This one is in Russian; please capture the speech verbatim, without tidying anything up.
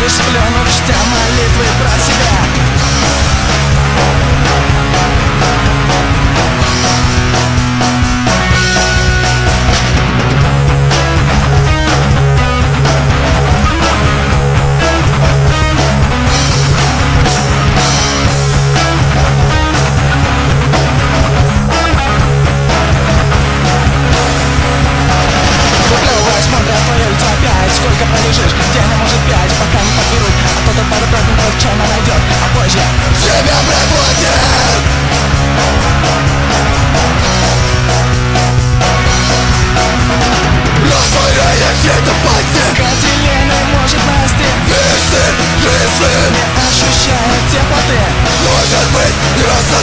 лишь сплюнуть, чтя молитвы про себя. Сколько пролежишь, день, а может пять, пока не подберут. А кто-то подобрать случайно найдет, а позже тебя проглотит. Растворяя все-то пальцы, Катилина может настиг. Весь сын, жизнь, не ощущая теплоты. Может быть, не рассосать.